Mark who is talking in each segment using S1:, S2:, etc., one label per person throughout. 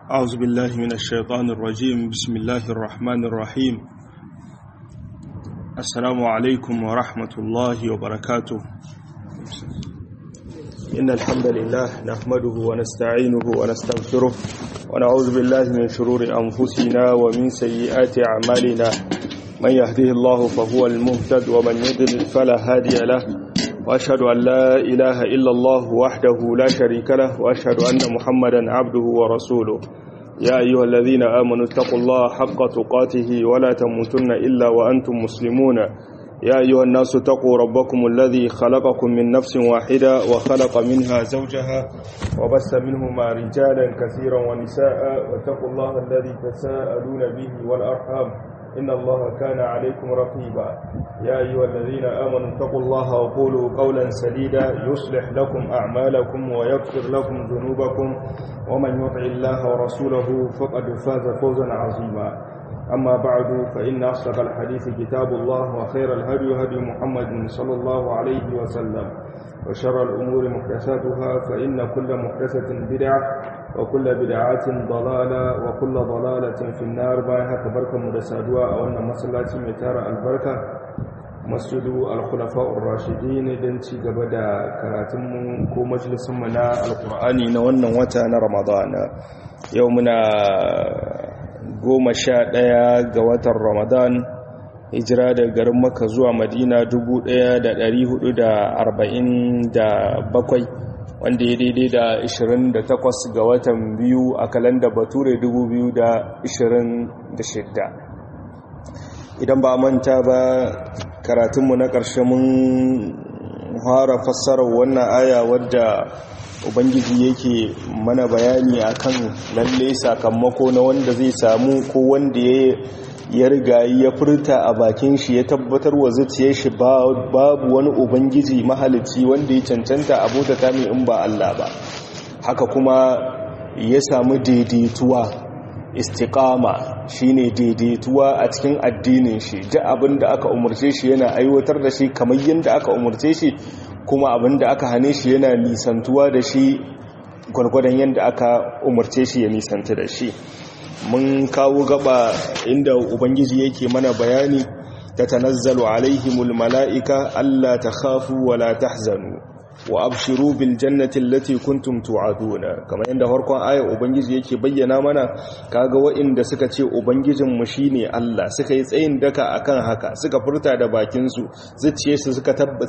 S1: أعوذ بالله من الشيطان الرجيم. بسم الله الرحمن الرحيم. السلام عليكم ورحمة الله وبركاته. إن الحمد لله نحمده ونستعينه ونستغفره ونعوذ بالله من شرور أنفسنا ومن سيئات أعمالنا. من يهده الله فهو المهتد ومن يضلل فلا هادي له، وأشهد أن لا إله إلا الله وحده لا شريك له، وأشهد أن محمدا عبده ورسوله. يا أيها الذين آمنوا اتقوا الله حق تقاته ولا تموتن إلا وأنتم مسلمون. يا أيها الناس اتقوا ربكم الذي خلقكم من نفس واحدة وخلق منها زوجها وبث منهما رجالا كثيرا ونساء، واتقوا الله الذي تساءلون به والأرحام إن الله كان عليكم رقيبا. يا أيها الذين آمنوا اتقوا الله وقولوا قولا سديدا يصلح لكم أعمالكم ويغفر لكم ذنوبكم، ومن يطع الله ورسوله فقد فاز فوزا عظيما. أما بعد، فإن أصدق الحديث كتاب الله، وخير الهدي هدي محمد صلى الله عليه وسلم، وشر الأمور محدثاتها، فإن كل محدثة بدعة وكل بدعات ضلالة وكل ضلالة في النار. بايها كبركة مدسادوا أولنا مسلاتي متارة البركة مسجد الخلفاء الراشدين دنتي قبدا كراتم كو مجلس منا القرآني نوانا وتانا رمضان. يومنا قوم شاء قوات رمضان، hijira da garin Makka zuwa Madina 1447, wanda ya daidai da 28 ga watan biyu a kalanda Bature 2026. Idan ba manta ba, karatunmu na ƙarshe mun fara fassarar wannan aya wadda Ubangiji yake mana bayani akan lalle sakamako na wanda zai samu ko wanda ya riga ya furta a bakin shi ya tabbatar wa zuciyar shi babu wani ubangiji mahalicci wanda ya cancanta abota ta mai in ba Allah ba. Haka kuma ya samu daidaituwa, istiqama shine daidaituwa a cikin addinin shi, duk abin da aka umarce shi yana aiwatar da shi kamar yadda aka umarce shi, kuma abin da aka hane shi yana nisantuwa da shi gwargwadon yadda aka umarce shi ya nisanta da shi. Mun kawo gaba inda Ubangiji yake mana bayani, tatanazzalu alaihimul mala'ika alla takhafu wa la tahzanu wa abshiru bil jannati allati kuntum tu'aduna. Kamar yadda farkon ayar Ubangiji yake bayyana mana, kaga waɗanda suka ce ubangijin mu shine Allah, suka yi tsayin daka akan haka, suka furta da bakin su, zuciyarsu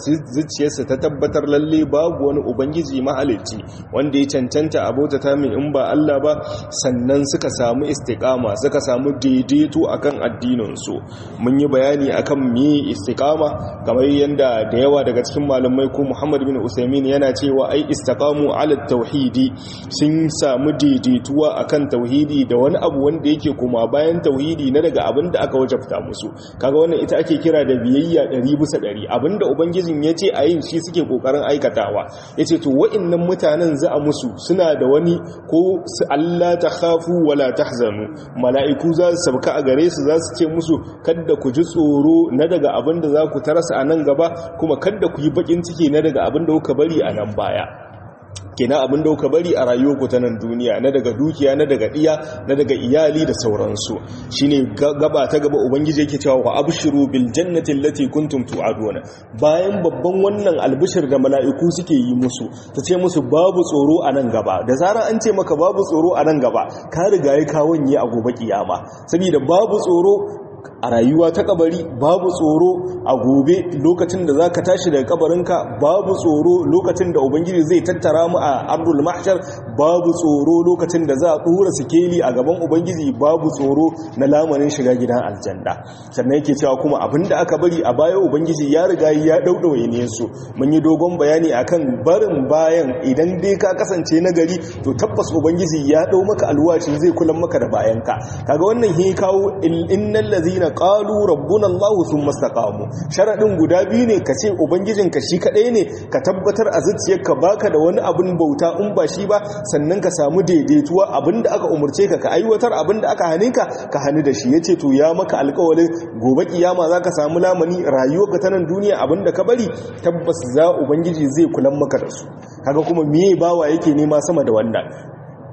S1: ta tabbatar lalle babu wani ubangiji mahalicci wanda ya cancanta abota ta mai in ba Allah ba, sannan suka samu istiqama, suka samu daidaito akan addinin su. Mun yi bayani akan me istiqama, kamar yadda da yawa daga cikin malamai ko Muhammad bin Usaimin yana cewa ai istaqamu ala tauhidi, sun samu daidaituwa akan tauhidi da wani abu wanda yake kuma bayan tauhidi na daga abin da aka wajabta musu. Kaga wannan ita ake kira da biyayya 100%. Abinda ubangijin yace a yin shi suke kokarin aikatawa. Yace to wa'annan mutanen za a musu suna da wani ko su Allah takhafu wala tahzanu, mala'iku za su sabka a gare su, za su ce musu kada ku ji tsoro na daga abin da za ku tarasa a nan gaba, kuma kada ku yi bakin ciki na daga abin da kuka bari a nan baya. Kenan abin da kuka bari a rayuwarku ta nan duniya, na daga dukiya, na daga diya, na daga iyali da sauransu. Shine gaba ta gaba Ubangiji yake cewa wa abshiru bil jannati allati kuntum tu'aduna. Bayan babban wannan albishir da mala'iku suke yi musu, ta ce musu babu tsoro a nan gaba. Da zarar an ce maka babu tsoro a nan gaba, ka riga ya kawanye a gobe kiyama. Saboda babu tsoro a rayuwa ta kabari, babu tsoro a gobe lokacin da zaka tashi daga kabarinka, babu tsoro lokacin da ubangiji zai tattara mu a ardul mahshar, babu tsoro lokacin da za a dora sikeli a gaban ubangiji, babu tsoro na lamarin shiga gidan aljanna. Sannan yake cewa kuma abinda aka bari a baya ubangiji ya riga ya daudawaye ne su. Mun yi dogon bayani akan barin bayan, idan dai ka kasance nagari to tabbas ubangiji ya dau maka alwashi zai kula maka da bayanka. Kaga wannan he kawo innal ladhina qalu rabbuna Allah thumma istaqamu. Sharadin guda biyu ne, kace ubangijinka shi kadai ne, ka tabbatar a zuciyarka baka da wani abun bauta in ba shi ba, sannan ka samu daidaituwa abinda aka umurce ka ka aiwatar, abinda aka hane ka ka hani da shi. Yace to ya maka alƙawarin gobe kiyama zaka samu lamani, rayuwarka ta nan duniya abinda ka bari tabbas za ubangiji zai kula maka da su. Kaga kuma meye bawa yake nema sama da wannan?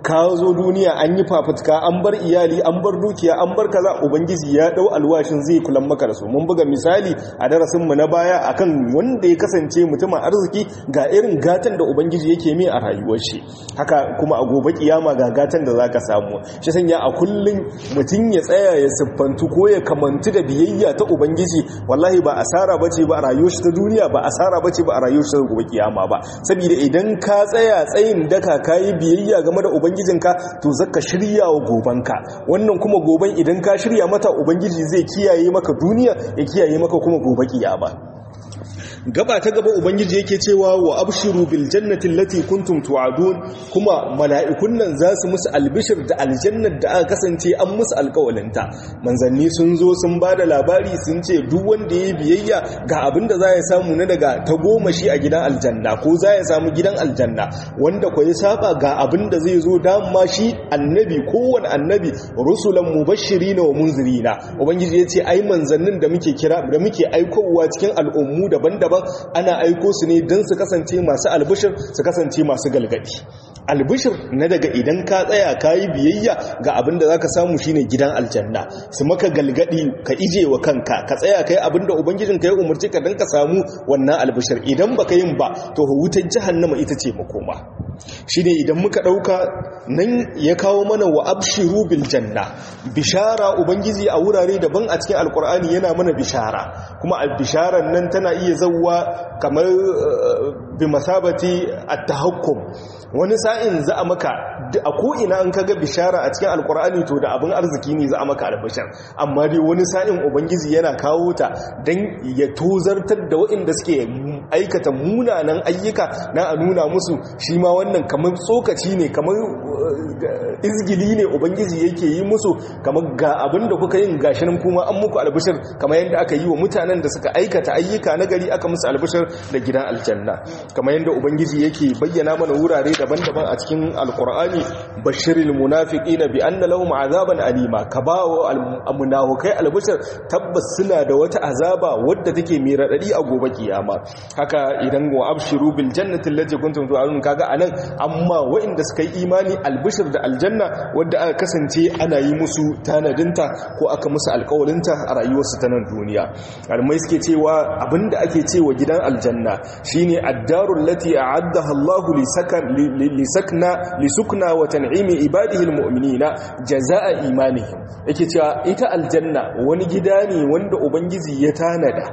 S1: ka zo duniya an yi fafutuka an bar iyali an bar dukiya an bar kaza ubangiji ya dau alwashin zai kula maka da su. Mun buga misali a darasin mu na baya akan wanda ya kasance mutumin arziki ga irin gatan da ubangiji yake mai a rayuwar shi, haka kuma a gobe kiyama ga gatan da zaka samu. Shi sanya a kullun mutun ya tsaya ya siffantu ko ya kamantu da biyayya ta ubangiji, wallahi ba asara bace ba a rayuwar shi ta duniya, ba asara bace ba a rayuwar shi ta gobe kiyama ba. Saboda idan ka tsaya tsayin daka kayi biyayya game da ubangijinka to zaka shirya wa gobanka, wannan kuma goban idan ka shirya mata ubangiji zai kiyaye maka duniya ya kiyaye maka kuma gobe kiyama. Gaba ta gaba ubangiji yake cewa wa abshiru bil jannati allati kuntum tu'adun, kuma mala'ikun nan za su musu albishir da aljannar da aka kasance an musu alƙawalinta. Manzanni sun zo sun bada labari sun ce duk wanda ya biyayya ga abin da za ya samu na daga tagomashi a gidan aljanna ko za ya samu gidan aljanna, wanda ko ya saba ga abin da zai zo dama shi annabi, kowane annabi rusulan mubashirina wa munzirina. Ubangiji ya ce ai manzannin da muke kira da muke aikowa cikin al'ummu daban-daban ana aiko su ne don su kasance masu albishir, su kasance masu galgadi. Albishir na daga idan ka tsaya ka yi biyayya ga abin da za ka samu shine gidan aljanna, su maka galgadi ka ije wa kanka ka tsaya ka yi abin da ubangijin ka yi umarci ka don ka samu wannan albishir. Idan baka yin ba to wutar jahannama ita ce makoma. Shine idan muka dauka nan ya kawo mana wa abshiru bil janna, bishara ubangiji a wurare daban a cikin alkur'ani yana mana bishara, kuma bisharar nan tana iya zawwa kamar bi masabati at-tahakkum. Wani sa'in za a maka a ko'ina an kaga bishara a cikin alkur'ani to da abin arziki ne za a maka albishar, amma dai wani sa'in ubangiji yana kawo ta don ya tozartar da waɗanda suke aikata munanan ayyuka na a nuna musu shi ma wannan kamar tsokaci ne, kamar izgili ne ubangiji yake yi musu, kamar ga abin da kuka yin gashinan kuma an muku albishir, kamar yadda aka yi wa mutanen da suka aikata ayyuka na gari aka musu albishir da gidan aljanna. Kamar yadda ubangiji yake bayyana mana wurare daban-daban a cikin alkur'ani, bashiril munafiqina bi anna lahum azaban alima, ka bawo almunafiqai albishir tabbas suna da wata azaba wadda take mai radadi a gobe kiyama. Haka idan wa abshiru bil jannati allati kuntum tu'adun, kaga anan amma waɗanda suka yi imani albishir da aljanna wadda aka kasance ana yi musu tanadinta ko aka musu alƙawarinta a rayuwarsu ta nan duniya. Almai suke cewa abinda ake cewa gidan aljanna shine ad-darul lati a'addaha Allahu lisukna wa tan'imi ibadihi almu'minina jazaa'a imanihim. Yake cewa ita aljanna wani gida ne wanda ubangiji ya tanada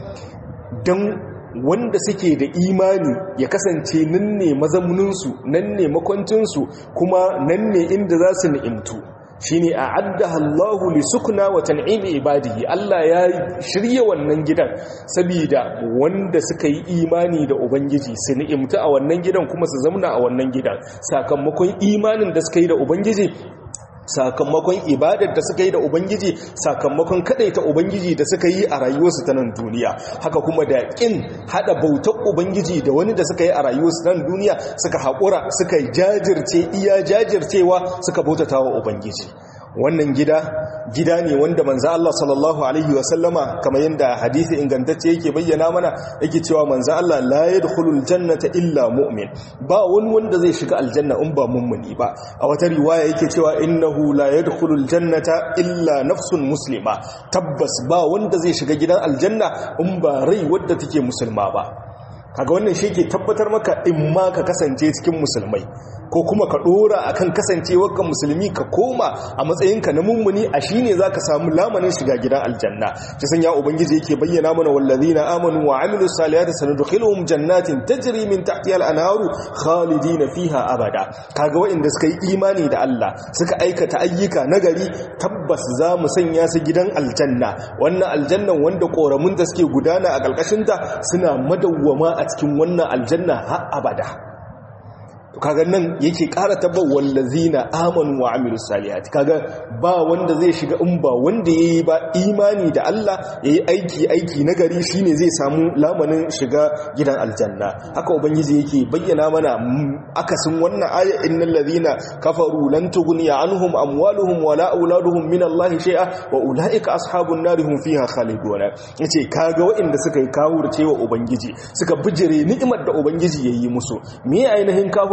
S1: dan wanda suke da imani ya kasance nan ne mazauninsu, nan ne makwancinsu, kuma nan ne inda za su ni'imtu. Shine a'addaha Allahu li sukna wa tan'imi ibadihi. Allah ya shirye wannan gidan saboda wanda suka yi imani da ubangiji su ni'imta a wannan gidan kuma su zauna a wannan gidan, sakamakon imanin da suka yi da ubangiji, sakamakon ibadar da suka yi da ubangiji, sakamakon kadaita ubangiji da suka yi a rayuwarsu ta nan duniya. Haka kuma da kin hada bautar ubangiji da wani da suka yi a rayuwarsu nan duniya, suka haƙura suka jajirce iya jajircewa suka bautata wa ubangiji. Wannan gida ne wanda manzo Allah sallallahu alaihi wasallama kamar yanda hadisi ingantacce yake bayyana mana, yake cewa manzo Allah la yadkhulul jannata illa mu'min, ba wani wanda zai shiga aljanna in ba mummuni ba. A wata riwaya yake cewa innahu la yadkhulul jannata illa nafsun muslima, tabbas ba wanda zai shiga gidan aljanna in ba rai wadda take musulma ba. Kaga wannan shi ke tabbatar maka in ma ka kasance cikin musulmai ko kuma ka dora akan kasancewar ka musulmi ka koma a matsayinka na mummuni, a shine zaka samu lamanin shiga gidan aljanna. Ta sanya ubangiji yake bayyana mana wallazina amanu wa amilus salihati sanadkhiluhum jannatin tajri min tahtiha al-anharu khalidina fiha abada. Kaga wanda suka yi imani da Allah suka aikata ayyuka nagari, tabbas za mu sanya su gidan aljanna. Wannan aljannan wanda koramun da suke gudana a kalkashin ta suna madawwama a cikin wannan aljanna har abada. To kaga nan yake ƙara tabbar wallazina amanu wa amilus salihati. Kaga ba wanda zai shiga in ba wanda yayi ba imani da Allah, yayi aiki nagari, shine zai samu lamanin shiga gidan aljanna. Haka ubangiji yake bayyana mana akasin wannan aya, innal ladhina kafaru lan tughniya anhum amwaluhum wala auladuhum min Allah shay'a wa ulaika ashabun nar hum fiha khalidun. Yace kaga waɗanda suka yi kafircewa ubangiji, suka bijire ni'imar da ubangiji yayi musu. Me ainihin kafir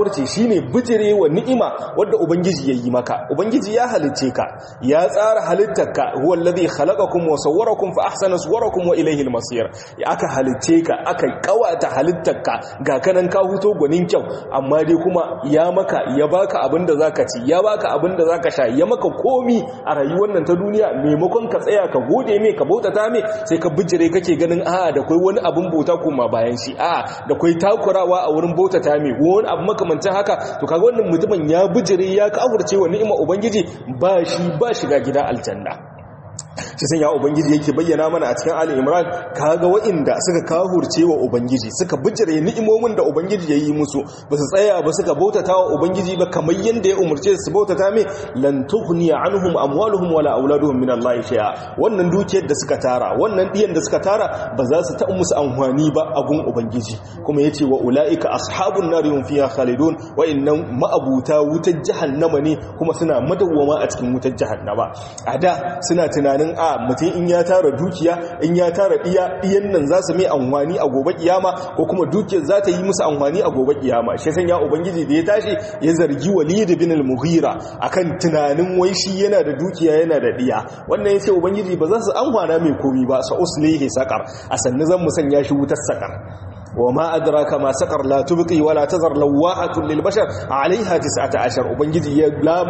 S1: kahurci shine bijirewa ni'ima wadda ubangiji yayi maka. Ubangiji ya halicce ka, ya tsara halittarka, huwa alladhi khalaqakum wa sawwarakum fa ahsana suwarakum wa ilayhi al-masir. Aka halicce ka, aka kawata halittarka, ga kanan ka huto gwanin kyau, amma dai kuma ya maka, ya baka abinda zaka ci, ya baka abinda zaka sha, ya maka komi a rayuwar nan ta duniya. Maimakon ka tsaya ka gode mai, ka bautata mai, sai ka bijire kake ganin a da kai wani abin bauta kuma bayan shi, a da kai takurawa a wurin bautata mai, wani abu makamancin haka. To kaga wannan mutumin ya bijire, ya kafurce wa ni'imar ubangiji, ba shi ba shiga gida aljanna. shi sai ya ubangiji yake bayyana mana a cikin Ali Imran, kaga wa'inda suka kahurce wa ubangiji, suka bijire ni'imomin da ubangiji yayi musu, ba su tsaya ba suka bautata wa ubangiji ba kamar yanda ya umurce su bautata mai, lan tughni anhum amwaluhum wala auladuhum min Allah shay'a. Wannan dukiyar da suka tara, wannan diyan da suka tara ba za su ta musu amfani ba a gun ubangiji. Kuma yace wa ulaika ashabun nar hum fiha khalidun, wa innan ma'abuta wutar jahannama ne kuma suna madawwama a cikin wutar jahannama. A da suna tunanin mutum in ya tara dukiya, in ya tara diyan nan za su mai amfani a gobe kiyama, ko kuma dukiyar za ta yi musu amfani a gobe kiyama. Shi san ya ubangiji da ya tashi ya zargi Walid bin al-Mughira akan tunanin wai shi yana da dukiya yana da diya. Wannan yace ubangiji ba za su amfana mai komi ba, sa uslihi saqar, a sanne zan mu sanya shi wutar saqar. وما أدراك ما سقر لا تبقي ولا تذر لواحة للبشر عليها 19. ubangiji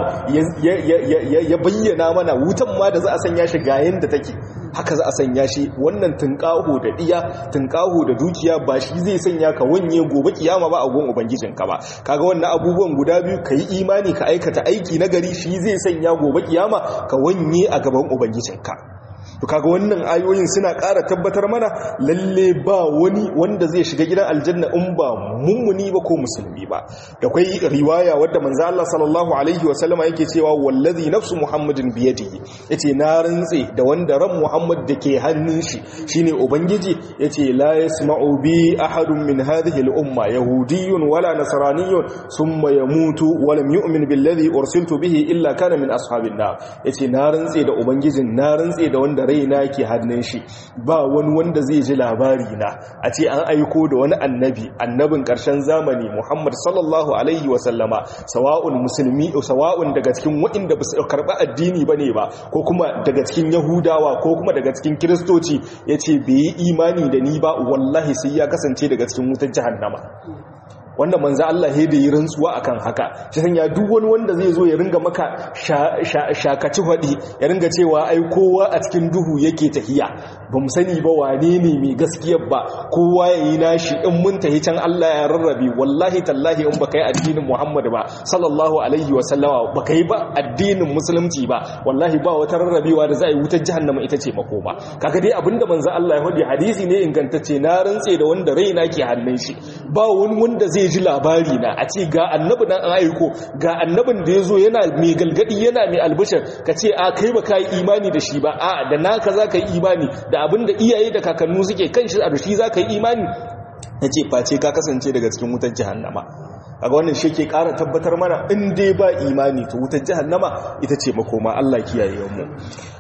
S1: ya bayyana mana wutan ma da za a sanya shi ga yanda take, haka za a sanya shi. Wannan tunƙaho da diya, tunƙaho da dukiya ba shi zai sanya ka wanye gobe kiyama ba a gun ubangijinka ba. Kaga wannan abubuwan guda biyu, kai imani ka aikata aiki nagari, shi zai sanya gobe kiyama ka wanye a gaban ubangijinka. to kaga wannan ayoyin suna ƙara tabbatar mana lalle ba wani wanda zai shiga gidan aljanna in ba mummuni ba ko musulmi ba. da kai riwaya wadda manzo Allah sallallahu alaihi wasallama yake cewa wallazi nafsu muhammadin biyadihi, yace na rantse da wanda ran muhammad dake hannun shi shine ubangiji, yace la yasma'u bi ahadun min hadhihi al-umma yahudiyyun wala nasraniyyun thumma yamutu wa lam yu'min billadhi ursiltu bihi illa kana min ashabin nar. yace na rantse da ubangijin, na rantse da wanda raina ke hannun shi, ba wani wanda zai ji labari na a ce an aiko da wani annabin ƙarshen zamani Muhammad sallallahu alaihi wasallama, sawa'un musulmi sawa'un daga cikin waɗanda ba su karɓi addini bane ba, ko kuma daga cikin yahudawa ko kuma daga cikin kiristoci, yace bai yi imani da ni ba, wallahi sai ya kasance daga cikin wutar jahannama. wanda manzo Allah ya da yi rantsuwa akan haka. shi sanya duk wani wanda zai zo ya ringa maka shakaci hadi, ya ringa cewa ai kowa a cikin duhu yake tahiya, ba mu sani ba wane ne mai gaskiyar ba, kowa yayi nashi, in mun tahi can Allah ya rarrabe. wallahi tallahi in baka yi addinin Muhammad ba sallallahu alaihi wa sallama, baka yi ba addinin musulunci ba, wallahi ba wata rarrabewa da za a yi wutar jahannama ita ce makoma. kaga dai abinda manzo Allah ya hadi hadisi ne ingantacce, na rantse da wanda raina ke hannun shi, ba wani wanda zai ji labari na a ce ga annabi nan an aiko, ga annabin da ya zo yana mai galgadi yana mai albishir, ka ce a kai ba ka yi imani da shi ba, a da naka za ka yi imani da abin da iyaye da kakannu suke kan shi a rushi za ka yi imani, ya ce face ka kasance daga cikin wutar jahannama. a wannan shi ke ƙara tabbatar mana in dai ba imani to wutar jahannama ita ce makoma. Allah kiyaye mu.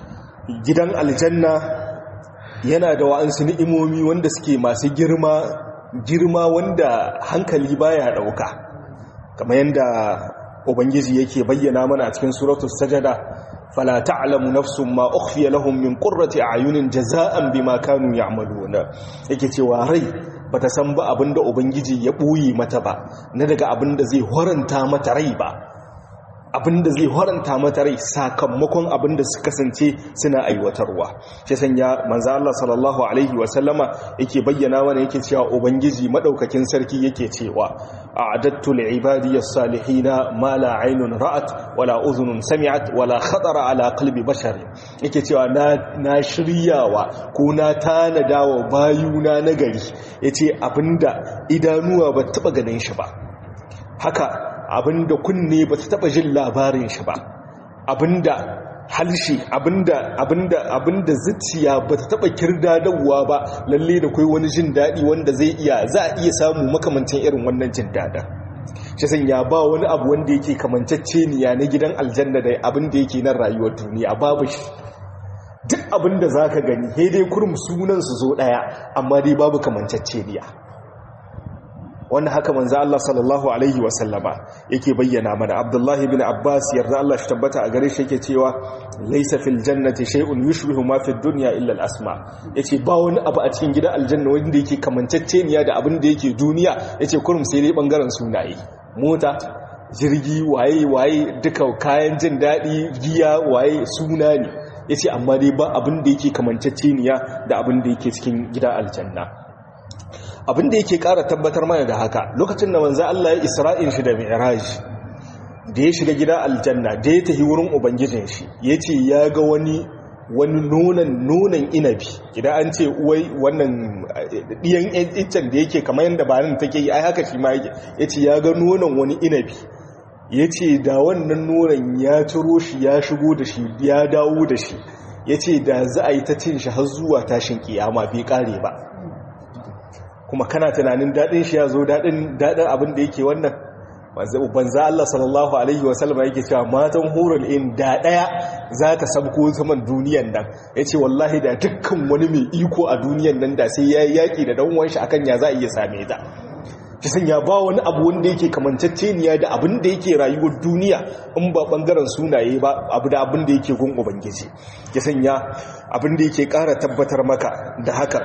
S1: gidan aljanna yana da wa'ansu ni'imomi wanda suke masu girma wanda hankali baya dauka, kamar yanda ubangiji yake bayyana mana a cikin suratul sajada, fala ta'lamu nafsun ma ukhfiya lahum min qurrati a'yunin jazaa'an bima kanu ya'maluna. yake cewa rai bata san ba abinda ubangiji ya boye mata ba, na daga abinda zai horanta mata rai ba, abinda zai horanta mata rai sakamakon abinda su kasance suna aiwatarwa. shi sanya manzo Allah sallallahu alaihi wasallama yake bayyana mana, yake cewa ubangiji madaukakin sarki yake cewa a'adattu li'ibadi as-salihina ma la 'aynun ra'at wala udhunun sami'at wala khatara ala qalbi bashar. yake cewa na shiryawa ko na tanadawa bayuna nagari, yace abinda idanuwa ba taba ganin shi ba, haka abinda kunne ba ta taba jin labarin shi ba, abinda halshi abinda zuciya ba ta taba kirdadawa ba, lalle da kai wani jin dadi wanda za a iya samu makamancin irin wannan jin dadin. shi sanya ba wani abu wanda yake kamanceceniya na gidan aljanna da abinda yake nan rayuwar duniya, babu shi. duk abinda zaka gani sai dai kurum sunan su zo daya, amma dai babu kamanceceniya. wannan haka manzo Allah sallallahu alaihi wasallama yake bayyana mana. Abdullahi ibn Abbas yarda Allah shi tabbata a gare shi yake cewa laysa fil jannati shay'un yushbihu ma fid dunya illa al asma. Yace ba wani abu a cikin gidan aljanna wanda yake kamantacceniya da abin da yake duniya, yace kurum sai dai bangaren sunaye, mota, jirgi, waye duka kayan jin dadi, giya, waye suna ne. Yace amma dai ba abin da yake kamantacceniya da abin da yake cikin gidan aljanna. Abin da yake ƙara tabbatar mana da haka, lokacin da manzo Allah ya Isra'in shi da Mi'raj, da ya shiga gida aljanna, da ya tafi wurin ubangijin shi, yace ya ga wani nonon inabi. Idan an ce uwai wannan diyan iccen da yake kamar yanda barin take yi, ai haka shi ma yake. Yace ya ga nonon wani inabi, yace da wannan nonon ya ciro shi ya shigo da shi ya dawo da shi, yace da za a yi ta cin shi har zuwa tashin kiyama bai kare ba. Kuma kana tunanin daɗin shi ya zo daɗin abin da yake wannan banza Allah sallallahu alaihi wasallam yake cewa matan hurul in da ɗaya za ta sabko saman duniyan nan, ya ce wallahi da dukkan wani mai iko a duniyan nan da sai ya yi yaƙi da ɗanwan shi akan ya za a iya same ta. Ki sanya ba wani abu wanda yake kamantacceniya da abin da yake rayuwar duniya in ba ɓangaren sunaye ba, abu da abin da yake gun ubangiji. Ki sanya abin da yake ƙara tabbatar maka da haka,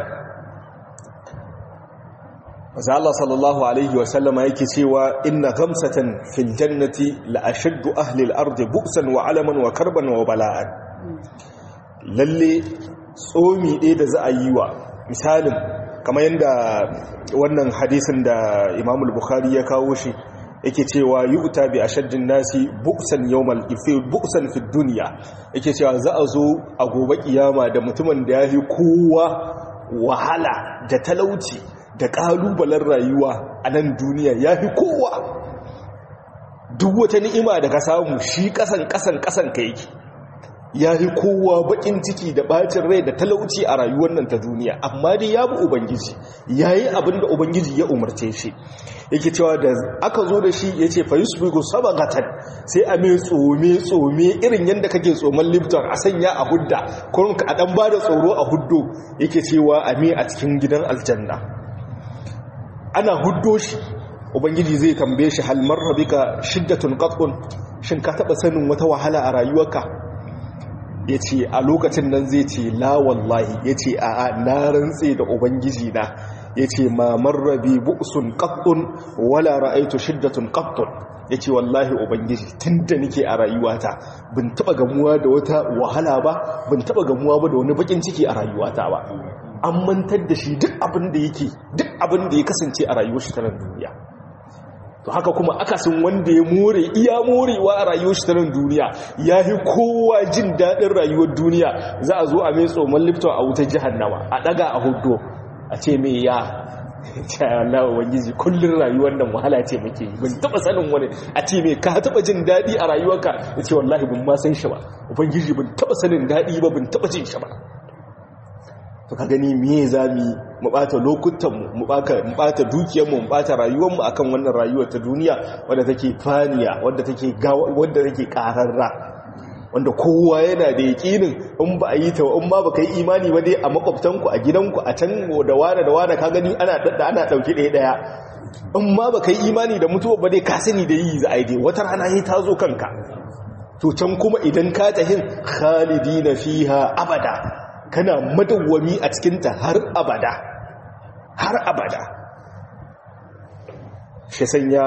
S1: maza Allah sallallahu alaihi wasallama yake cewa inna ghamsatan fil jannati la ashaddu ahli al-ard bu'san wa alaman wa karban wa bala'an. Lalle tsomi ɗaya da za a yi wa misalin kamar yadda wannan hadisin da Imam al-Bukhari ya kawo shi yake cewa yu'ta bi ashaddin nasi bu'san yawmal ifil bu'san fid dunya, yake cewa za a zo a gobe kiyama da mutumin da yafi kowa wahala da talauci da ƙalubalen rayuwa a nan duniya, ya fi kowa. Duk wata ni'ima da ka samu shi ƙasan ka yake, ya fi kowa baƙin ciki da ɓacin rai da talauci a rayuwar nan ta duniya, amma dai ya bi ubangiji, ya yi abin da ubangiji ya umarce shi. Yake cewa da aka zo da shi ya ce fa yusbigu sabagatan, sai a mai tsome irin yadda kake tsoman lifton a sanya a hudda, kuma a ɗan ba da tsoro a huddo. Yake cewa a mai a cikin gidan aljanna ana huddo shi, ubangiji zai tambaye shi hal marra bika shiddatun qatun, shin ka taba sanin wata wahala a rayuwarka? Yace a lokacin nan zai ce la wallahi, yace a na rantse da ubangiji na, yace ma marra bi bu'sun qatun wala ra'aytu shiddatun qatun. Yace wallahi ubangiji tunda nake a rayuwata ban taba gamuwa da wata wahala ba, ban taba gamuwa ba da wani bakin ciki a rayuwata ba. An mantar da shi duk abin da ya kasance a rayuwar shi ta nan duniya. To haka kuma akasin wanda ya iya morewa a rayuwar shi ta nan duniya, ya yi kowa jin daɗin rayuwar duniya. Za a zo a mai tsoman lifton a wutar jahannama, a ɗaga a hudu, a ce mai ya Allah ubangiji kullun rayuwar nan wahala ce muke yi, ban taba sanin wani a ce mai ka taba jin daɗi a rayuwarka, ya ce wallahi ban ma san shi ba ubangiji, ban taba sanin daɗi ba, ban taba jin shi ba. To ka gani me zamu mu bata lokutan mu bata dukiyar mu bata rayuwar mu akan wannan rayuwar ta duniya wadda take faniya, wadda take kararra, wanda kowa yana da yakinin in ba a yi ta, in ma baka yi imani ba dai a makwabtanku a gidanku a can da wane ka gani ana dauki ɗaya in ma baka yi imani da mutuwa ba dai ka sani da yi za a yi dai wata rana yi ta zo kanka. To can kuma idan ka tahin khalidina fiha abada, kana madawwami a cikinta har abada. Shi sanya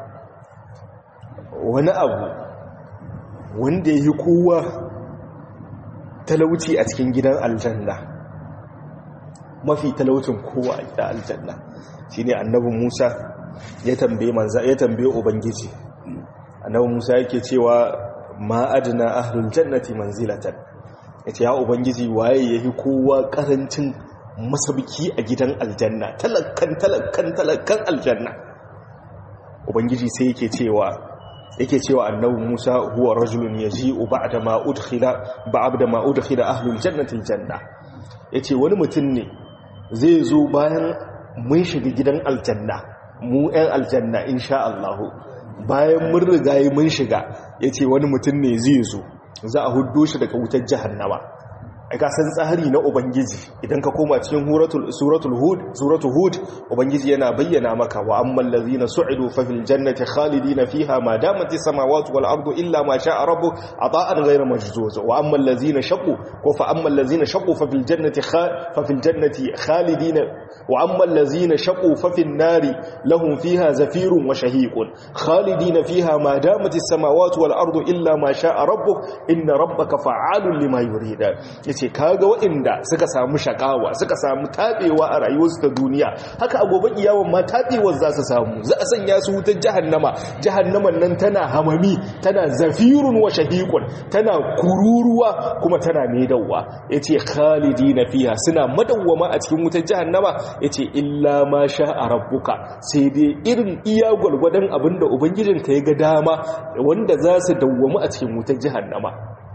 S1: wani abu wanda ya yi kowa talauci a cikin gidan aljanna, mafi talaucin kowa a gidan aljanna shi ne annabi Musa ya tambaye ubangiji. Annabi Musa yake cewa ma adna ahlul jannati manzilatan, yace ya ubangiji waye yayi kowa karancin masabki a gidan aljanna, talakan aljanna. Ubangiji sai yake cewa annabi Musa huwa rajulun yaji'u ba'da ma udkhila ahlul jannati aljanna, yace wani mutum ne zai zo bayan mun shiga gidan aljanna, mu ɗan aljanna insha Allah, bayan mun riga mun shiga, yace wani mutum ne zai zo, za a huddo shi daga wutar jahannama, ka san tsari na ubangiji idan ka koma cikin suratul hud ubangiji yana bayyana maka wa ammal ladzina su'idu fa fil jannati khalidina fiha ma damat as-samawati wal ardu illa ma sha'a rabbuk ata'an ghayra majzuz wa ammal ladzina shaqu fa fil jannati khalidina wa ammal ladzina shaqu fa fin nari lahum fiha zafirun wa shahiqun khalidina fiha ma damat as-samawati wal ardu illa ma sha'a rabbuk inna rabbaka fa'alun lima yurida yace kaga waɗanda suka samu shakawa suka samu tabewa a rayuwarsu ta duniya haka a gobe kiyawan ma tabewar za su samu za a sanya su wutar jahannaman nan tana hamami tana zafirun wa shahiqun tana kururuwa kuma tana maidawa yace khalidina fiha suna madawwama a cikin wutar jahannama yace illa ma sha'a rabbuka sai dai irin iya gwargwadon abinda ubangijinka ya ga dama wanda za su dawwama a cikin wutar jahannama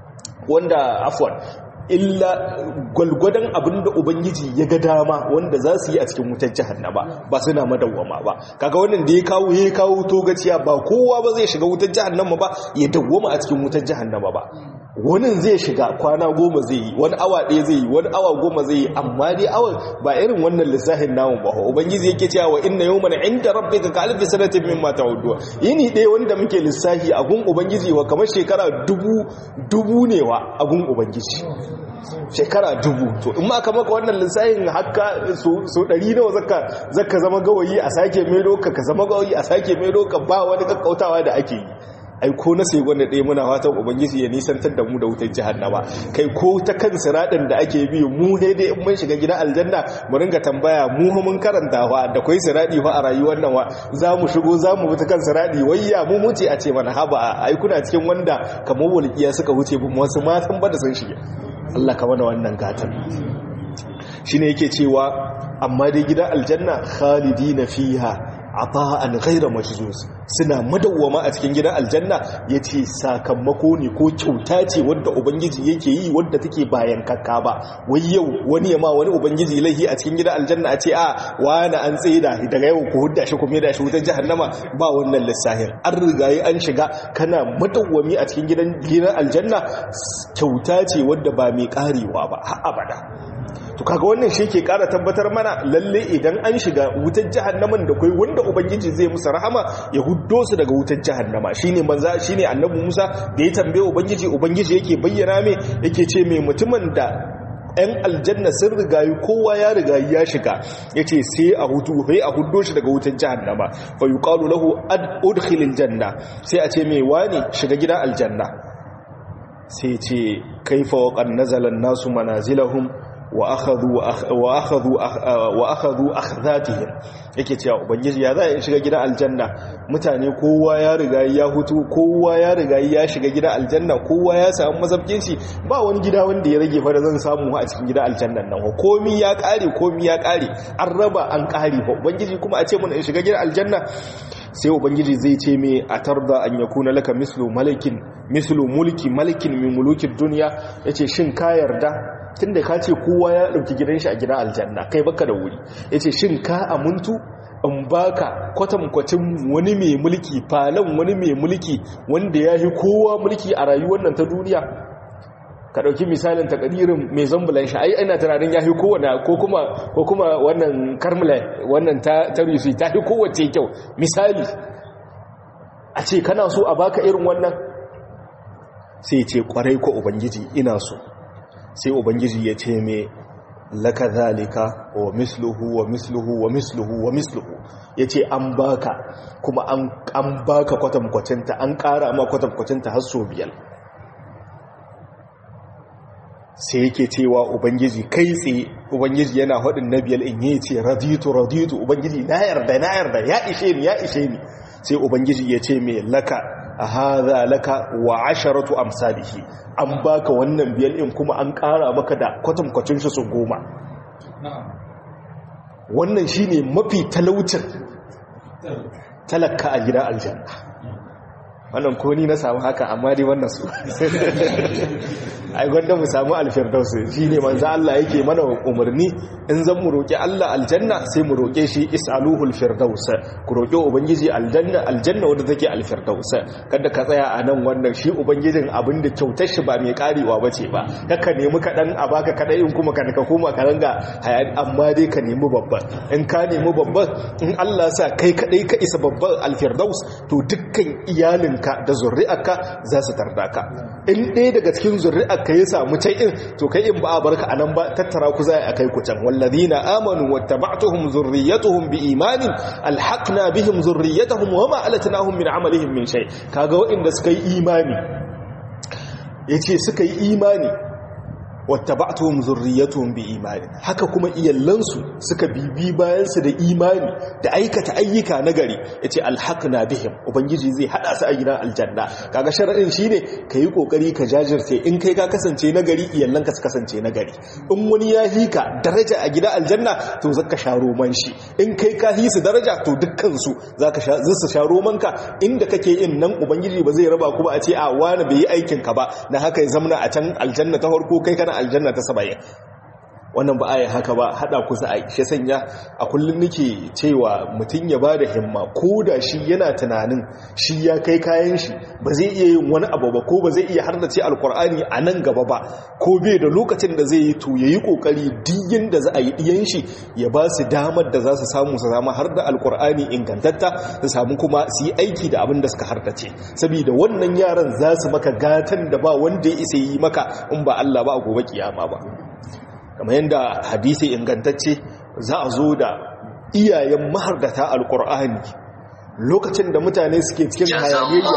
S1: wanda afwan illa gwalgwadon abinda ubangiji ya ga dama wanda za su yi a cikin wutar jahannama ba suna madawwama ba kaga wannan da ya kawo togaciya ba kowa ba zai shiga wutar jahannama ba ya dawwama a cikin wutar jahannama ba wani zai shiga kwana 10 zai yi wani awa 1 zai yi wani awa 10 zai yi amma dai awan ba irin wannan lissafin namun ba ubangiji yake cewa wa inna yawman inda rabbika ka alfi sanatin mimma ta'uddu yini ɗaya wanda muke lissafi a gun ubangiji wa kamar shekara dubu ne wa a gun ubangiji shekara 1000 to in ma aka maka wannan lissafin haka so 100 nawa zaka zama gawayi a sake maido ka zama gawayi a sake maido ka ba wani kakkautawa da ake yi ai ko na sai gwanda ɗaya muna fatan ubangiji ya nisantar da mu da wutar jahannama kai ko ta kan siradin da ake bi mu dai in mun shiga gidan aljanna mu ringa tambaya mu mun karanta fa da kai siradi fa a rayuwar nan wa za mu shigo za mu bi ta kan siradi wayya mu muce a ce mana haba ai kuna cikin wanda kamar walƙiya suka wuce mu wasu matan ba da sun shige Allah ka mana wannan gatan shine yake cewa amma dai gidan aljanna khalidina fiha ata'an ghayra majzuz suna madawwama a cikin gidan aljanna yace sakamako ne ko kyauta ce wanda ubangiji yake yi wanda take bayan kakka ba wai yau wani ma wani ubangiji lahi a cikin gidan aljanna a ce a wani an tsaida daga yau ku hudda shi kuma da shi wutar jahannama ba wannan lissahin an rigayi an shiga kana madawwami a cikin gidan aljanna kyauta ce wanda ba mai karewa ba har abada to kaga wannan shi ke kara tabbatar mana lalle idan an shiga wutar jahannaman da kai wanda ubangiji zai musu rahama ya huddo su daga wutar jahannama shine annabi Musa da ya tambaye ubangiji yake bayyana me yake ce me mutumin da ɗan aljanna sun rigayi kowa ya rigayi ya shiga yace sai a huddo shi daga wutar jahannama fa yuqalu lahu udkhilil janna sai a ce me wani shiga gidan aljanna sai ce kaifa waqan nazala an-nasu manazilahum wa akhadhu akhdatihim yake cewa ubangiji ya za shiga gidan aljanna mutane kowa ya riga ya hutu kowa ya riga ya shiga gidan aljanna kowa ya samu mazabkin shi ba wani gida wanda ya rage fa da zan samu a cikin gidan aljannan nan komi ya kare an raba an kare fa ubangiji kuma a ce mun in shiga gidan aljanna sai ubangiji zai ce me atarda an yakuna laka mislu mulki malikin min mulukid dunya yace shin ka yarda tunda ka ce kowa ya dauki gidan shi a gidan aljanna kai baka da wuri yace shin ka amuntu in baka kwatankwacin wani mai mulki falan wani mai mulki wanda ya yi kowa mulki a rayuwar nan ta duniya ka dauki misalin takadirin mai zambulan shi ai ina tunanin ya yi kowane ko kuma wannan karmula wannan ta rufi ta yi kowace kyau misali a ce kana so a baka irin wannan sai ce kwarai ko ubangiji ina so sai ubangiji ya ce me laka zalika wa misluhu wa misluhu wa misluhu wa misluhu yace an baka kuma an baka kwatankwacinta an ƙara ma kwatankwacinta har so 5 sai yake cewa ubangiji kai tsaye ubangiji yana hadin nabiyal in yace raditu ubangiji na yarda ya ishe ni sai ubangiji ya ce me laka hadha laka wa 10 amsalihi an baka wannan biyar in kuma an ƙara maka da kwatankwacin shi su 10 wannan shine mafi talaucin talaka a gidan aljanna wannan ko ni na samu haka amma dai wannan su ai gwanda mu samu alfirdaus shine manzo Allah yake mana umarni in zan mu roki Allah aljanna sai mu roke shi isaluhu alfirdaus ku roki ubangiji aljanna wanda take alfirdaus kada ka tsaya a nan wannan shi ubangijin abinda kyautar shi ba mai karewa bace ba kaka nemi kadan a baka kadai in kuma ka koma ka ranga hayani amma dai ka nemi babban in ka nemi babban in Allah sa kai kadai ka isa babban alfirdaus to dukkan iyalinka da zuri'arka za su tarda ka in ɗaya daga cikin zuri'arka ya samu in to kai in ba a barka anan ba tattara ku zai akai ku can walladina amanu wattaba'tuhum zurriyyatuhum biimanin alhaqna bihim zurriyyatuhum wama alatnahum min amalihim min shay kaga waɗanda suka yi imani yace suka yi imani wattaba'tuhum zurriyyatuhum biiman haka kuma iyallansu suka bibi bayansu da imani da aikata ayyuka nagari yace alhaqna bihim ubangiji zai hada su a gidan aljanna kaga sharadin shine kai kokari ka jajirce in kai ka kasance nagari iyallanka su kasance nagari in wani ya hika daraja a gidan aljanna to zaka sharo man shi in kai ka hisu daraja to dukkan su zaka zasu sharo manka inda kake yin nan ubangiji ba zai raba ku ba a ce a wani bai yi aikin ka ba dan haka ya zamna a can aljanna ta farko kai kana aljanna ta 70 wannan ba a yi haka ba hada ku za a yi shi sanya a kullum nake cewa mutum ya ba da himma ko da shi yana tunanin shi ya kai kayan shi ba zai iya yin wani abu ba ko ba zai iya hardace alkur'ani a nan gaba ba ko bai da lokacin da zai yi to ya yi kokari diyin da za a yi diyan shi ya ba su damar da za su samu su zama har da alkur'ani ingantatta su samu kuma su yi aiki da abin da suka hardace saboda wannan yaran za su maka gatan da ba wanda ya isa yi maka in ba Allah ba a gobe kiyama ba kamar yadda hadisi ingantacce za a zo da iyayen mahardata alkur'ani lokacin da mutane suke cikin hayaniya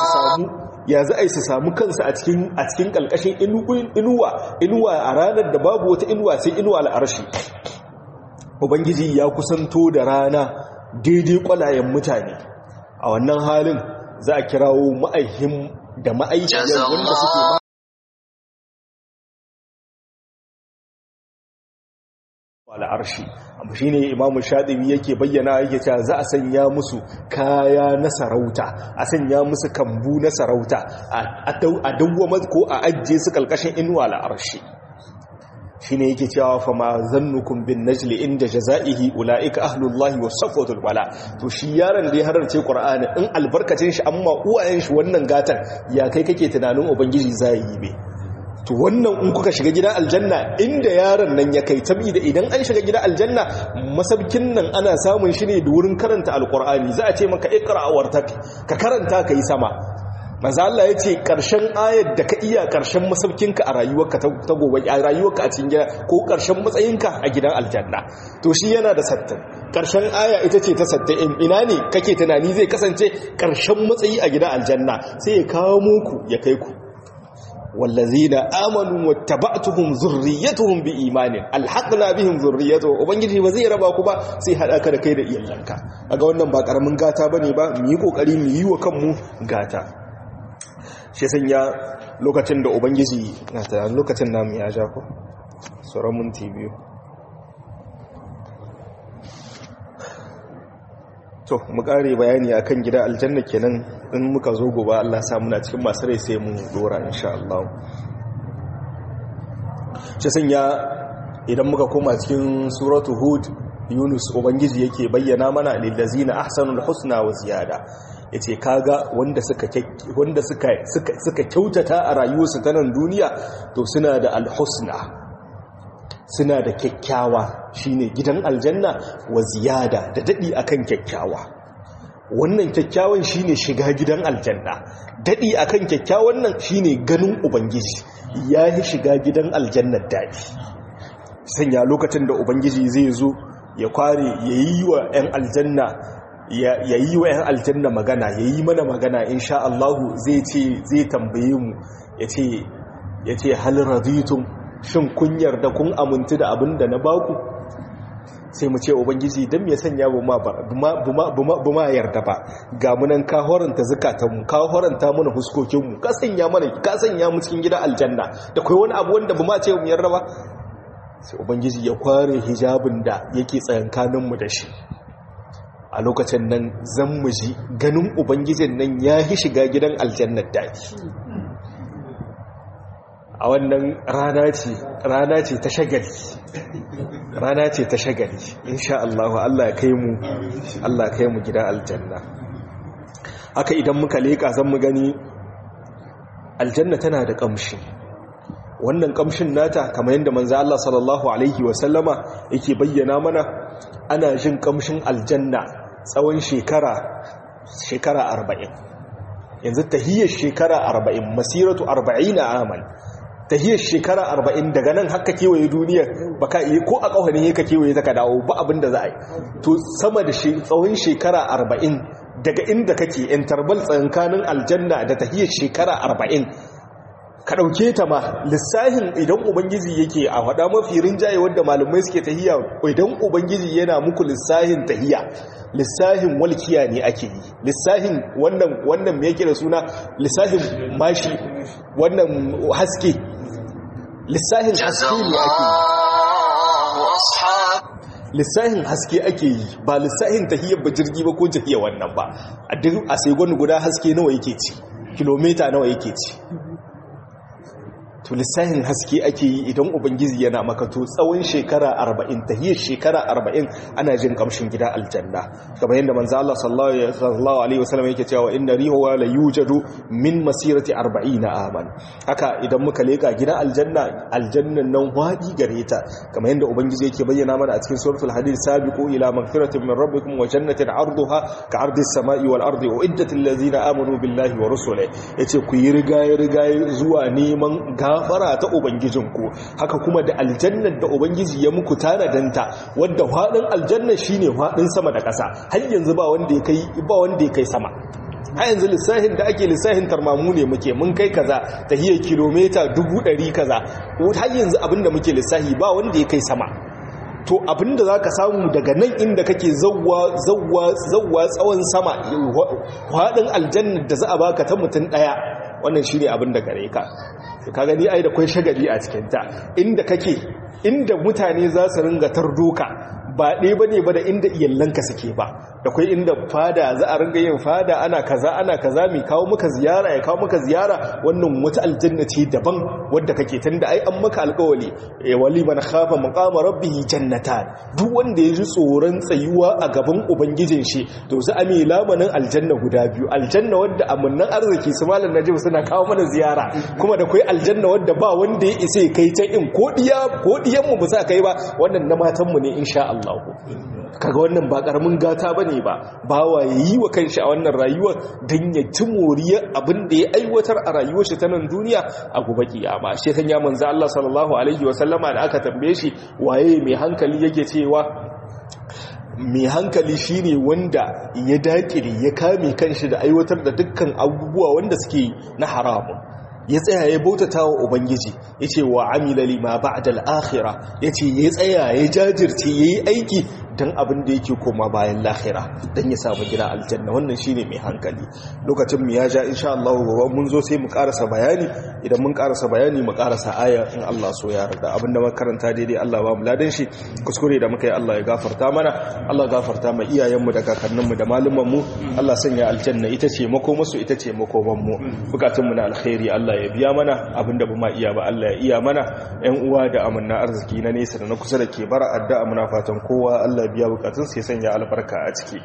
S1: ya za a yi su samu kansu a cikin kalkashin inuwa a ranar da babu wata inuwa sai inuwa al'arshi ubangiji ya kusanto da rana daidai kwalayen mutane a wannan halin za a kirawo ma'aihim da ma'aikiyar wanda suke al'arshi amma shi ne imamu shaɗibi yake bayyana yake cewa za a sanya musu kaya na sarauta a sanya musu kambu na sarauta a dawwamar ko a ajiye su kalkashin inuwa al'arshi shi ne yake cewa fa ma zannukum bin najli inda jaza'ihi ula'ika ahlullahi wa safwatul wala to shi yaron da ya hararce qur'ani in albarkacin shi amma uwayen shi wannan gatan ya kai kake tunanin ubangiji zai yi be to wannan in kuka shiga gidan aljanna inda yaron nan ya kai tabi da idan an shiga gidan aljanna masabkin nan ana samun shi ne da wurin karanta alqur'ani za a ce maka iqra wartak ka karanta kai sama manzo Allah yace karshen ayar da ka iya karshen masabkinka a rayuwarka ta gobe a rayuwarka a cikin gida ko karshen matsayinka a gidan aljanna to shi yana da sattin karshen aya ita ce ta sattin ina ne kake tunani zai kasance karshen matsayi a gidan aljanna sai ya kawo muku ya kai ku wallazina amanu wattaba'tuhum zurriyyatuhum biimanin alhaqna bihim zurriyyatuhum ubangiji ba zai raba ku ba sai hada ka da kai da iyalanka kaga wannan ba karamin gata bane ba mu yi kokari mu yi wa kanmu gata shi sanya lokacin da ubangiji na ta lokacin namu ya ja ko sauran minti biyu to mu kare bayani akan gida aljanna kenan in muka zo gobe Allah sa muna cikin masu rai sai mu dora insha Allah shi sanya idan muka koma cikin suratu hud yunus ubangiji yake bayyana mana lillazina ahsanul husna wa ziyada yace kaga wanda suka kyautata a rayuwarsu ta nan duniya to suna da alhusna suna da kyakkyawa shine gidan aljanna wa ziyada da dadi akan kyakkyawa wannan kyakkyawan shine shiga gidan aljanna dadi akan kyakkyawan nan shine ganin ubangiji yayi shiga gidan aljanna dadi sanya lokacin da ubangiji zai zo ya kware yayi wa 'yan aljanna yayi wa 'yan aljanna magana yayi mana magana insha Allah zai tambaye mu yace hal raditum shin kun yarda kun amintu da abin da na baku sai mu ce ubangiji dan me sanya buma yarda ba ga munan ka horanta zakatanmu ka horanta mana huskokinmu ka sanya mu cikin gidan aljanna da kai wani abu wanda buma ce mu yarda ba sai ubangiji ya kware hijabin da yake tsayankanin mu da shi a lokacin nan zan mu ji ganin ubangijin nan ya yi shiga gidan aljannar daɗi. A wannan rana ce ta shagali, rana ce ta shagali insha Allah. Allah ya kai mu gidan aljanna. Haka idan muka leka zan mu gani aljanna tana da kamshi. Wannan kamshin nata kamar yadda manzo Allah sallallahu alaihi wasallama yake bayyana mana, ana jin kamshin aljanna tsawon shekara 40. Yanzu tahiyyar shekara 40, masiratu 40 aman, tahiyyar shekara 40 daga nan haka kewaye duniya baka iya ko a kauhanin yake kewaye ta ka dawo ba abinda za a yi. To sama da tsawon shekara 40 daga inda kake interval tsakanin aljanna da tahiyyar shekara 40, ka ɗauke ta ma lissahin idan ubangiji yake a faɗa mafi rinjaye wadda malumai suke tahiya, idan ubangiji yana muku lissahin tahiya, lissahin walkiya ne ake yi, lissahin wannan me yake da suna lissahin mashi, wannan haske, lissahin haske ne ake yi, lissahin haske ake yi ba lissahin tahiyar ba jirgi ba ko jahiya wannan ba. A duk a sai guda haske nawa yake ci, kilomita nawa yake ci, to lissahin haske ake yi idan ubangiji yana maka. To tsawon shekara 40, tahiyar shekara 40 ana jin kamshin gida aljanna, kamar yadda manzo Allah sallallahu alaihi wasallam yake cewa inna rihuwa la yujadu min masirati 40 aman. Haka idan muka leka gida aljannan nan wadi gare ta, kamar yadda ubangiji yake bayyana mana a cikin suratul hadid, sabiqu ila magfiratin min rabbikum wa jannatin 'arduha ka'ardi as-sama'i wal ardi uiddat lil ladzina amanu billahi wa rusulihi. Yace ku yi rigaye zuwa neman gafara ta ubangijinku, haka kuma da aljannar da ubangiji ya muku tanadanta, wadda fadin aljanna shine fadin sama da ƙasa. Har yanzu ba wanda ya kai sama. Har yanzu lissahin da ake lissahin tarmamu ne mun kai kaza, tahiyar kilomita 100 kaza. Har yanzu abinda muke lissahi ba wanda ya kai sama. To abinda zaka samu daga nan inda kake zawwa tsawon sama, fadin aljannar da za a baka ta mutum daya, wannan shine abin da gare ka. Ka gani ai da kwai shagali a cikinta, inda mutane za su ringa tardoka ba ɗaya ba ne ba da inda iyalanka suke ba. Da kwai inda fada za a ringa yin fada, ana kaza mai kawo maka ziyara ya kawo maka ziyara. Wannan wata aljanna ce daban wadda kake tunda ai an maka alƙawali, wali man khafa maqama rabbih jannatan. Duk wanda ya ji tsoron tsayuwa a gaban ubangijin shi to za a mai lamanin aljanna guda biyu, aljanna wadda amunnan arziki su malam Najib suna kawo mana ziyara, kuma da kwai aljanna wadda ba wanda ya isa kai ta in ko diyan mu ba sa kai ba, wannan na matan mu ne insha Allah. Kaga wannan ba karamin gata bane ba, bawa yayi wa kanshi a wannan rayuwar dan ya ci moriyar abin da ya aiwatar a rayuwar shi ta nan duniya a gobe kiyama. Shi kan ya manzo Allah sallallahu alaihi wasallama da aka tambaye shi waye mai hankali, yake cewa mai hankali shine wanda ya dakire ya kame kanshi da aiwatar da dukkan abubuwa wanda suke na haramun, ya tsaya ya bautata wa ubangiji, yace wa amila lima ba'da al-akhirah, yace ya tsaya ya jajirce yayi aiki dan abin da yake koma bayan lahira, dan ya samu gida aljanna. Wannan shine mai hankali. Lokacin mu ya ja, insha Allah gobe mun zo sai mu karasa bayani. Idan mun karasa bayani mu karasa aya in Allah so ya yarda. Abinda muka karanta daidai Allah ba mu ladan shi, kuskure da muka yi Allah ya gafarta mana, Allah gafarta ma iyayen mu da kakannin mu da malaman mu. Allah sanya aljanna ita ce makomarsu, ita ce makoman mu. Bukatun mu na alkhairi Allah ya biya mana, abinda ba ma iya ba Allah ya iya mana. Ƴan uwa da amanna arziki na nesa da na kusa da ke bara addu'a, muna fatan kowa Allah biya bukatun sai sanya albarka a ciki.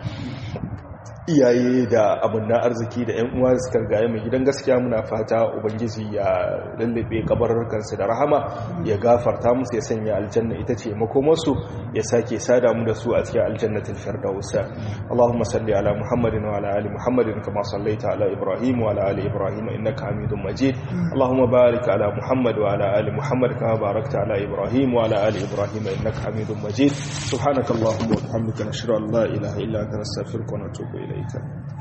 S1: Iyaye da abunna arziki da ƴan uwa su kargaye mai gidan gaskiya, muna fata ubangiji ya lallabe kabarurkansu da rahama, ya gafarta musu, ya sanya aljanna ita ce makomarsu, ya sake sada mu da su a cikin aljannatul firdaus. Allahumma salli ala Muhammadin wa ala ali Muhammadin kama sallaita ala Ibrahim wa ala ali Ibrahim innaka Hamidum Majid. Allahumma barik ala Muhammad wa ala ali Muhammad kama barakta ala Ibrahim wa ala ali Ibrahim innaka Hamidum Majid. Subhanakallahumma wa bihamdika nashhadu an la ilaha illa anta nastaghfiruka wa natubu ilayk.